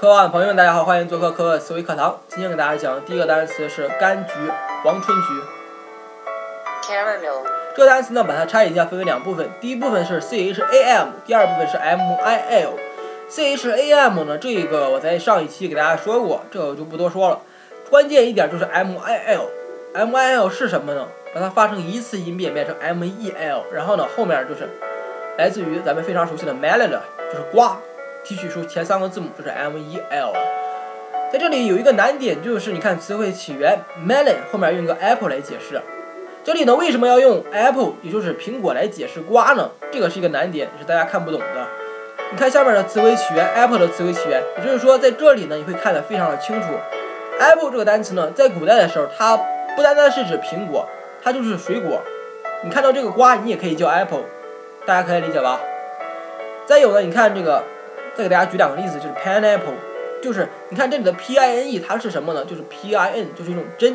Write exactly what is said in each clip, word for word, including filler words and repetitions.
科网朋友们，大家好，欢迎做客科沃思维课堂。今天给大家讲的第一个单词是柑橘、黄春橘。 Caramel。 这个单词呢，把它拆一下，分为两部分。第一部分是 C H A M， 第二部分是 M I L。C H A M 呢，这个我在上一期给大家说过，这个我就不多说了。关键一点就是 M I L。M I L 是什么呢？把它发成一次音变，变成 M E L， 然后呢，后面就是来自于咱们非常熟悉的 melon， 就是瓜。提取出前三个字母就是 M E L。在这里有一个难点，就是你看词汇起源 melon 后面用一个 apple 来解释。这里呢，为什么要用 apple， 也就是苹果来解释瓜呢？这个是一个难点，是大家看不懂的。你看下面的词汇起源 apple 的词汇起源，也就是说在这里呢，你会看得非常的清楚。apple 这个单词呢，在古代的时候，它不单单是指苹果，它就是水果。你看到这个瓜，你也可以叫 apple， 大家可以理解吧？再有呢，你看这个。再给大家举两个例子，就是 pineapple， 就是你看这里的 P I N E 它是什么呢？就是 P I N 就是一种针，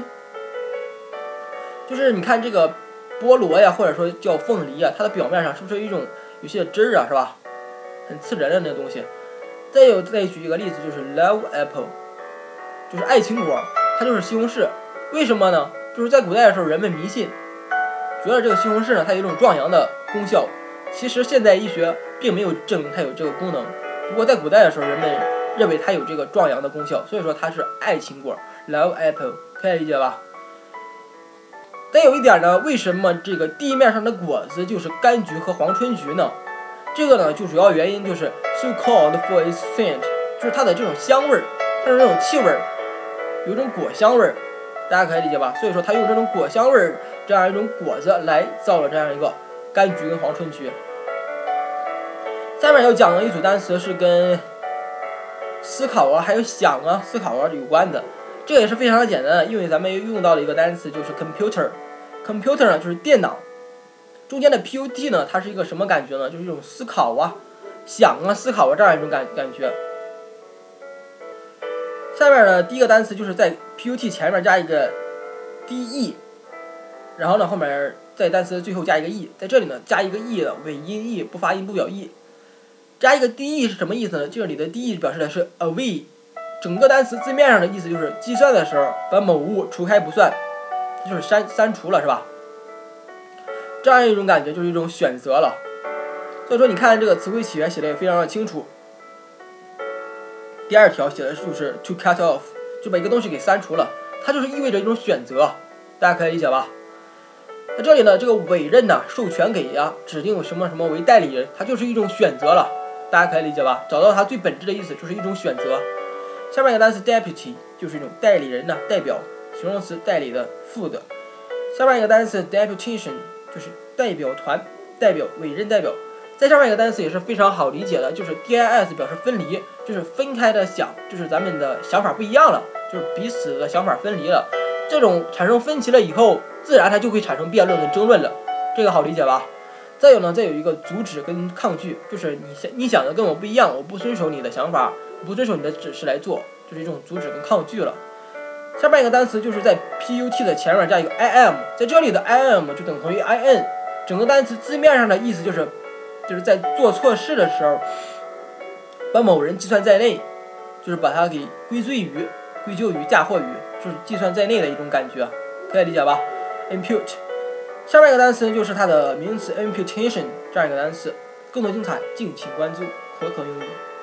就是你看这个菠萝呀，或者说叫凤梨啊，它的表面上是不是有一种有些汁儿啊，是吧？很刺人的那个东西。再有再举一个例子，就是 love apple， 就是爱情果，它就是西红柿。为什么呢？就是在古代的时候，人们迷信，觉得这个西红柿呢，它有一种壮阳的功效。其实现代医学并没有证明它有这个功能。不过在古代的时候，人们认为它有这个壮阳的功效，所以说它是爱情果 ，love apple， 可以理解吧？再有一点呢，为什么这个地面上的果子就是柑橘和黄春橘呢？这个呢，就主要原因就是 so called for its scent， 就是它的这种香味儿，它的这种气味儿，有一种果香味儿，大家可以理解吧？所以说它用这种果香味儿这样一种果子来造了这样一个柑橘跟黄春橘。下面要讲的一组单词是跟思考啊，还有想啊、思考啊有关的，这个也是非常的简单的，因为咱们用到的一个单词就是 computer。computer 呢就是电脑，中间的 P U T 呢，它是一个什么感觉呢？就是一种思考啊、想啊、思考啊这样一种感感觉。下面呢，第一个单词就是在 P U T 前面加一个 D E， 然后呢后面在单词最后加一个 E， 在这里呢加一个 E 的尾音 E， 不发音不表 E。加一个 de 是什么意思呢？这里的 de 表示的是 away， 整个单词字面上的意思就是计算的时候把某物除开不算，就是删删除了，是吧？这样一种感觉就是一种选择了。所以说你看这个词汇起源写的也非常的清楚。第二条写的就是 to cut off， 就把一个东西给删除了，它就是意味着一种选择，大家可以理解吧？那这里呢，这个委任呢，授权给呀、啊，指定什么什么为代理人，它就是一种选择了。大家可以理解吧？找到它最本质的意思就是一种选择。下面一个单词 deputy 就是一种代理人呢，代表，形容词代理的副的。下面一个单词 deputation 就是代表团，代表委任代表。再上面一个单词也是非常好理解的，就是 D I S 表示分离，就是分开的想，就是咱们的想法不一样了，就是彼此的想法分离了。这种产生分歧了以后，自然它就会产生辩论跟争论了，这个好理解吧？再有呢，再有一个阻止跟抗拒，就是你想你想的跟我不一样，我不遵守你的想法，不遵守你的指示来做，就是一种阻止跟抗拒了。下面一个单词就是在 P U T 的前面加一个 I am， 在这里的 I am 就等同于 I N， 整个单词字面上的意思就是就是在做错事的时候，把某人计算在内，就是把它给归罪于、归咎于、嫁祸于，就是计算在内的一种感觉，可以理解吧 ？impute。下面一个单词就是它的名词 imputation 这样一个单词，更多精彩敬请关注可可英语。